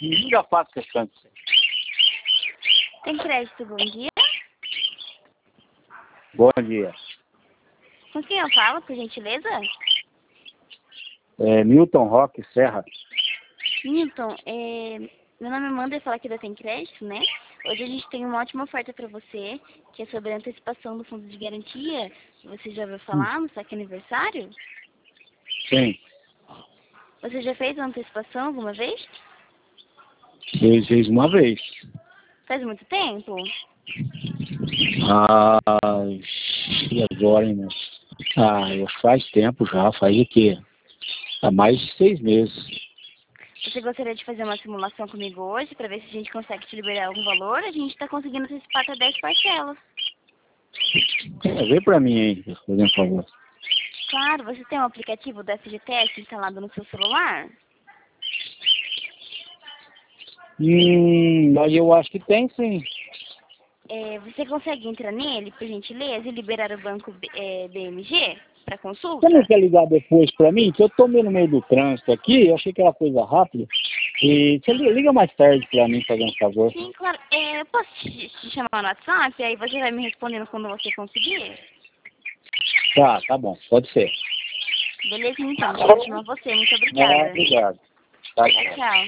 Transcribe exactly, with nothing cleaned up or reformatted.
ninguém já faz questão disso. Tem crédito, bom dia. Bom dia. Com quem eu falo, por gentileza? É, Milton Roque Serra. Milton, é, meu nome é Amanda e falo aqui da Tem Crédito, né? Hoje a gente tem uma ótima oferta para você, que é sobre a antecipação do fundo de garantia. Você já ouviu falar no saque aniversário? Sim. Você já fez uma antecipação alguma vez? Eu fiz uma vez. Faz muito tempo? Ah, e agora, hein, moço? Ah, eu faz tempo já, faz o quê? Há mais de seis meses. Você gostaria de fazer uma simulação comigo hoje para ver se a gente consegue te liberar algum valor? A gente está conseguindo antecipar até dez parcelas. É, vê pra mim aí, por favor. Claro, você tem um aplicativo da F G T S instalado no seu celular? Hum, mas eu acho que tem sim. É, você consegue entrar nele, por gentileza, e liberar o banco é, B M G para consulta? Você não quer ligar depois pra mim? Que eu tô meio no meio do trânsito aqui, eu achei que era coisa rápida. E você liga, liga mais tarde pra mim, fazer um favor. Sim, claro. É, eu posso te, te chamar no WhatsApp, aí você vai me respondendo quando você conseguir? Tá, tá bom, pode ser. Beleza, então. Eu vou chamar você. Muito Ah, obrigada. obrigado. Tá, Tchau, tchau.